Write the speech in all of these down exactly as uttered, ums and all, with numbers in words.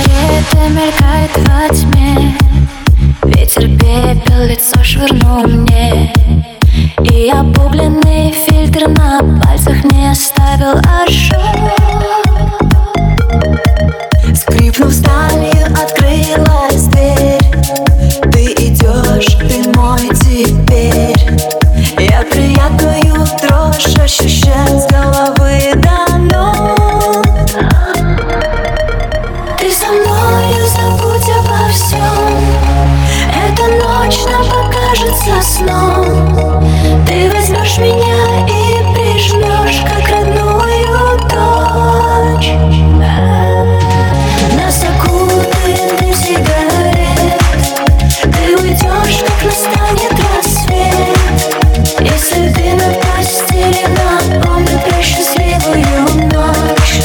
сигареты мелькает во тьме. Ветер пепел лицо швырнул мне, и обугленный фильтр на пальцах не оставил ожог. Скрипнув сталью, открылась дверь. Ты идешь, ты мой теперь. Я приятную дрожь ощущаю с головы до ног. Ты со мною, забудь обо всем. Эта ночь нам покажется сном. Ты возьмешь меня и прижмешь, как родную дочь. Нас окутает дым сигарет. Ты уйдешь, как настанет рассвет. Если ты на постели, напомни про счастливую ночь.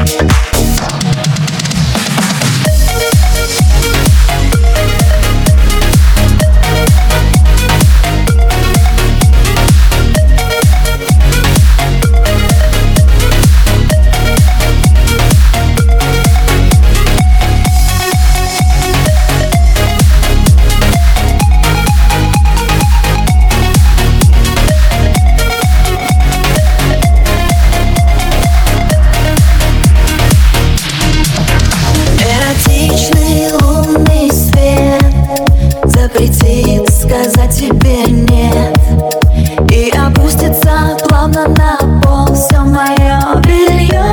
Запретит сказать тебе нет, и опустится плавно на пол все мое белье.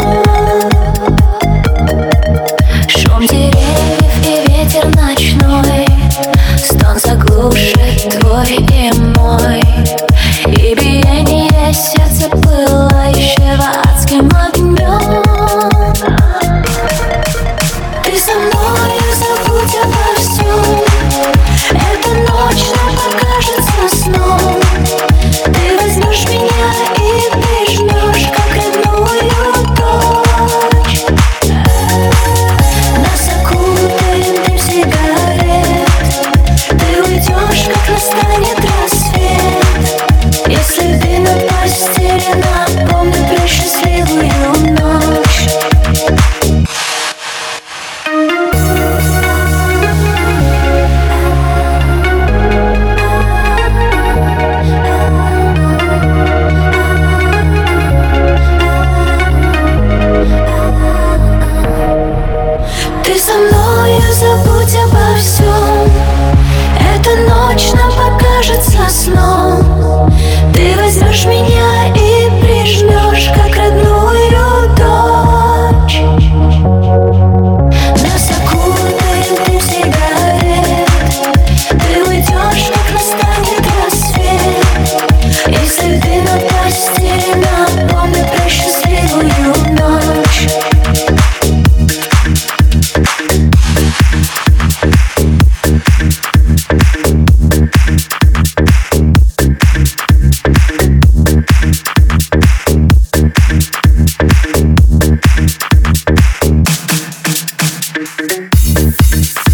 Шум деревьев и ветер ночной, стон заглушит твой и мой, и биение сердца пылающего адским огнем. Ты со мною, забудь обо всем. Эта ночь нам покажется сном. Ты возьмешь меня и прижмешь, как родную дочь. Нас окутает дым сигарет. Ты уйдешь, как настанет рассвет. Если ты на постели, напомни про счастливую ночь. Ты со мною, забудь обо всем. Эта ночь нам покажется сном. Ты возьмешь меня и прижмешь, как родную дочь. Нас окутает дым сигарет. Ты уйдешь, как настанет рассвет. Если ты на постели, напомни про счастливую ночь. We'll be right back.